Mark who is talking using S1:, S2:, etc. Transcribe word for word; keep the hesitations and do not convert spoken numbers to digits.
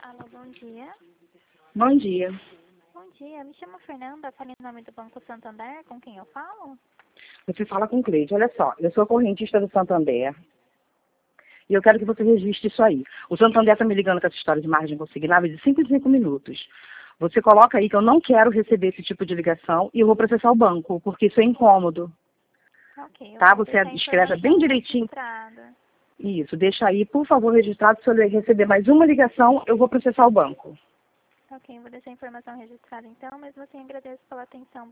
S1: Alô, bom dia.
S2: Bom dia.
S1: Bom dia, me chamo Fernanda, falo em nome do Banco Santander, com quem eu falo?
S2: Você fala com Cleide. Olha só, eu sou correntista do Santander e eu quero que você registre isso aí. O Santander está me ligando com essa história de margem consignável de cinco em cinco minutos. Você coloca aí que eu não quero receber esse tipo de ligação e eu vou processar o banco, porque isso é incômodo.
S1: Ok, eu
S2: Tá?
S1: vou
S2: Você
S1: deixar a
S2: escreve bem
S1: informação
S2: direitinho.
S1: registrada.
S2: Isso, deixa aí, por favor, registrado. Se eu receber mais uma ligação, eu vou processar o banco.
S1: Ok, vou deixar a informação registrada então, mesmo assim agradeço pela atenção.